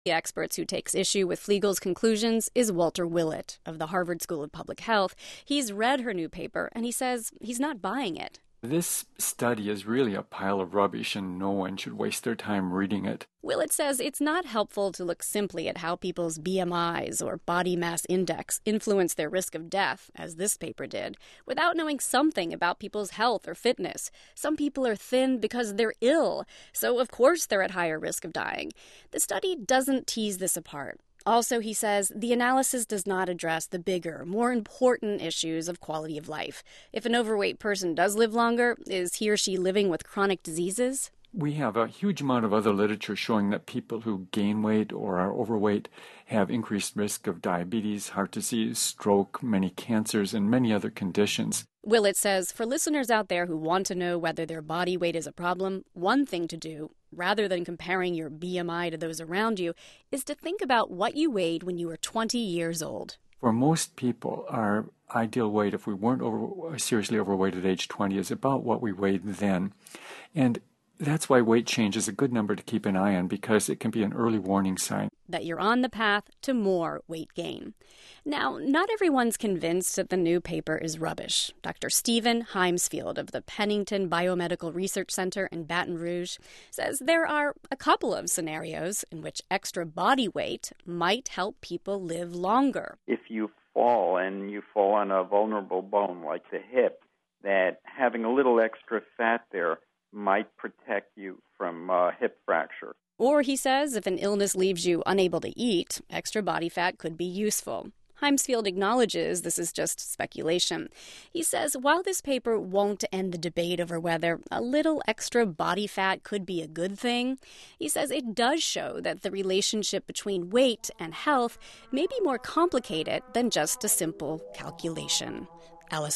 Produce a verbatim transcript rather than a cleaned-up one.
The experts who takes issue with Flegel's conclusions is Walter Willett of the Harvard School of Public Health. He's read her new paper, and he says he's not buying it. This study is really a pile of rubbish, and no one should waste their time reading it. Willett says it's not helpful to look simply at how people's B M Is or body mass index influence their risk of death, as this paper did, without knowing something about people's health or fitness. Some people are thin because they're ill, so of course they're at higher risk of dying. The study doesn't tease this apart. Also, he says, the analysis does not address the bigger, more important issues of quality of life. If an overweight person does live longer, is he or she living with chronic diseases? We have a huge amount of other literature showing that people who gain weight or are overweight have increased risk of diabetes, heart disease, stroke, many cancers, and many other conditions. Willett says, for listeners out there who want to know whether their body weight is a problem, one thing to do, rather than comparing your B M I to those around you, is to think about what you weighed when you were twenty years old. For most people, our ideal weight, if we weren't over, seriously overweight at age twenty, is about what we weighed then. And that's why weight change is a good number to keep an eye on, because it can be an early warning sign that you're on the path to more weight gain. Now, not everyone's convinced that the new paper is rubbish. Doctor Stephen Heimsfield of the Pennington Biomedical Research Center in Baton Rouge says there are a couple of scenarios in which extra body weight might help people live longer. If you fall and you fall on a vulnerable bone like the hip, that having a little extra fat there might protect you from uh, hip fracture. Or, he says, if an illness leaves you unable to eat, extra body fat could be useful. Heimsfield acknowledges this is just speculation. He says while this paper won't end the debate over whether a little extra body fat could be a good thing, he says it does show that the relationship between weight and health may be more complicated than just a simple calculation. Alice